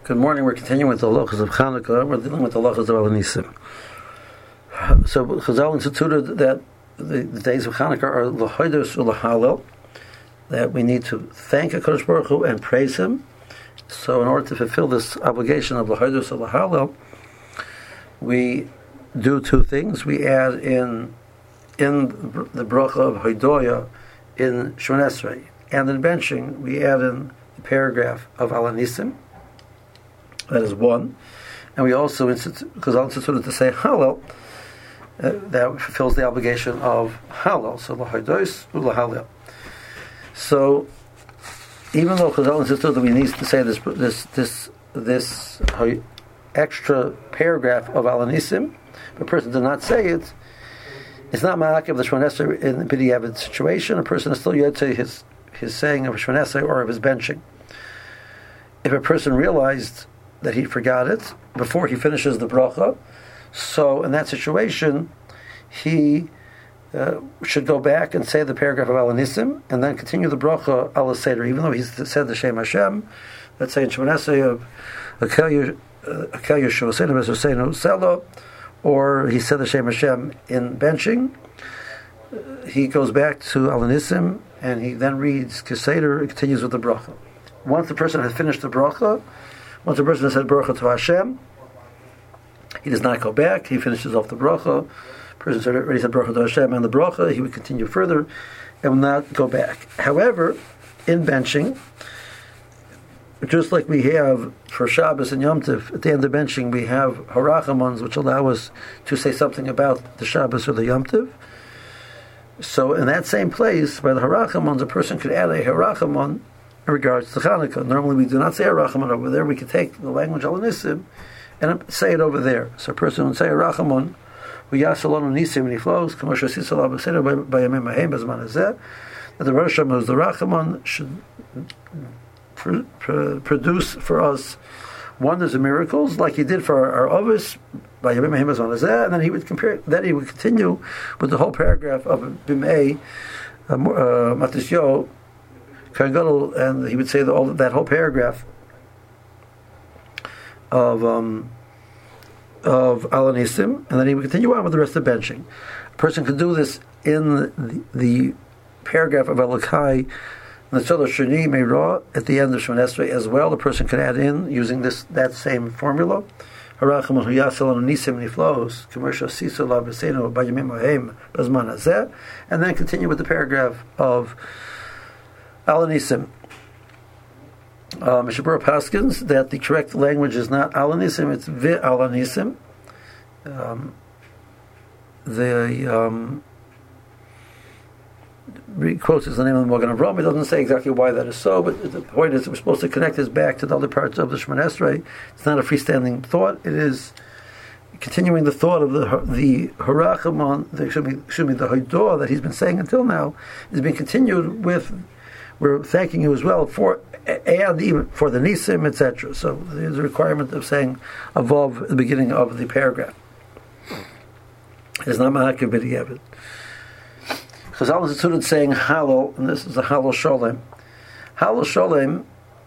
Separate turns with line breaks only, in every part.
Good morning. We're continuing with the halachas of Chanukah. We're dealing with the halachas of Al Nisim. So Chazal instituted that the days of Chanukah are l'hodos u'l'halel, that we need to thank HaKadosh Baruch Hu and praise Him. So in order to fulfill this obligation of l'hodos u'l'halel, we do two things. We add in the bracha of Hodoya in Shemon Esrei, and in benching we add in the paragraph of Al Nisim. That is one. And we also Chazal instituted to say Hallel, that fulfills the obligation of Hallel. So l'hodos u'l'halel. So even though Chazal instituted that we need to say this extra paragraph of Al Nisim, if a person did not say it, it's not ma'akev the Shemon Esrei in the B'diavad situation. A person is still yet to his saying of Shemon Esrei or of his benching. If a person realized that he forgot it before he finishes the bracha, so in that situation he should go back and say the paragraph of Al Nisim and then continue the bracha Al Seder, even though he's said the Shem Hashem. Let's say in Shemon Esrei of Akel Yeshua Seinu Selo, or he said the Shem Hashem in benching. He goes back to Al Nisim and he then reads Keseder and continues with the bracha. Once the person has finished the bracha, once the person has said bracha to Hashem, he does not go back. He finishes off the bracha. The person already said bracha to Hashem and the bracha. He would continue further and will not go back. However, in benching, just like we have for Shabbos and Yom Tov, at the end of benching we have harachamons, which allow us to say something about the Shabbos or the Yom Tov. So in that same place, by the harachamons, a person could add a harachamon in regards to Chanukah. Normally we do not say a rachamon over there. We could take the language Al Nisim and say it over there. So a person would say a rachamon, v'yasalonu nisim, and he flows, k'moshe sisalav b'seder b'yamim ha'hem b'zman hazeh, that the Rosh Hashanah, the rachamon, should produce for us wonders and miracles, like he did for our Ovis, b'yamim ha'hem b'zman hazeh, and then he would continue with the whole paragraph of Bimei, Matisyo, and he would say that whole paragraph of Al Nisim, and then he would continue on with the rest of the benching. A person could do this in the paragraph of Elokai, Netzol Shani Meirah, at the end of Shemon Esrei as well. The person could add in using that same formula. Harachamon hu yasel anu nisim, and he flows commercial siso la b'seinu b'yamim ha'hem b'zman hazeh, and then continue with the paragraph of Al Nisim. Mishnah Berurah paskins that the correct language is not Al Nisim, it's Vi Al Nisim. Quotes is the name of the Magen Avraham. It doesn't say exactly why that is so, but the point is that we're supposed to connect this back to the other parts of the Shemon Esrei. It's not a freestanding thought. It is continuing the thought of the harachamon, the hodah that he's been saying until now is being continued with. We're thanking you as well for and even for the nisim, etc. So there's a requirement of saying above the beginning of the paragraph. It's not ma'akev b'diavad. Chazal instituted saying Hallel, and this is the Hallel Sholem. Hallel Sholem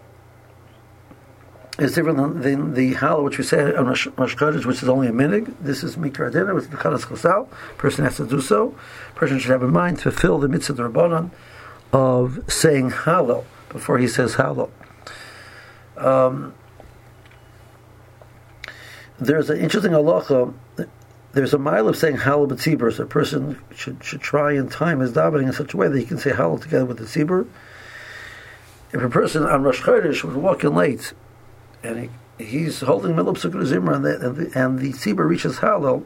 is different than the Hallel which we say on Rosh Chodesh, which is only a minig. This is Mikra Adina, which is the Chanas Chazal. Person has to do so. Person should have in mind to fulfill the mitzvah d'Rabbanan of saying Hallel before he says Hallel. There's an interesting halacha. There's a mile of saying Hallel b'tzibur, so a person should try and time his davening in such a way that he can say Hallel together with the tzibur. If a person on Rosh Chodesh was walking late and he's holding middle of Sukkot Zimra and the tzibur reaches Hallel,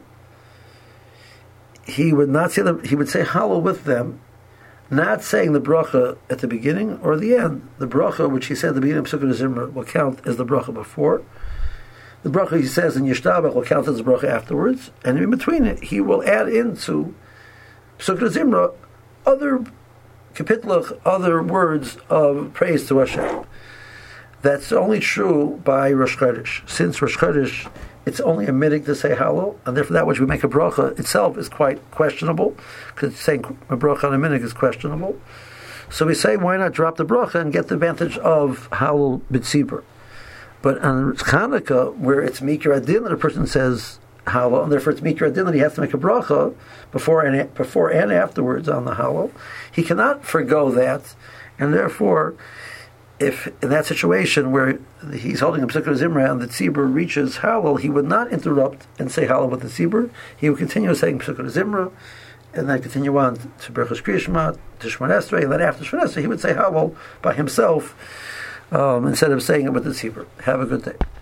he would say Hallel with them, not saying the bracha at the beginning or the end. The bracha which he said at the beginning of Sukkot Zimra will count as the bracha before. The bracha he says in Yishtabach will count as the bracha afterwards, and in between it he will add into Sukkot Zimra other kapitlach, other words of praise to Hashem. That's only true by Rosh Chodesh. Since Rosh Chodesh, it's only a midig to say Hallel, and therefore that which we make a bracha itself is quite questionable, because saying a bracha on a midig is questionable. So we say, why not drop the bracha and get the advantage of Hallel b'tzibur? But on Chanukah, where it's Mikra Adin that a person says Hallel, and therefore it's Mikra Adin that he has to make a bracha before and afterwards on the Hallel, he cannot forgo that, and therefore, if in that situation where he's holding a Pesukah Zimra and the Tzibur reaches Hallel, he would not interrupt and say Hallel with the Tzibur. He would continue saying Pesukah Zimra, and then continue on to Berachos Kriya Shema, to Shemona Esrei, and then after Shemona Esrei, he would say Hallel by himself instead of saying it with the Tzibur. Have a good day.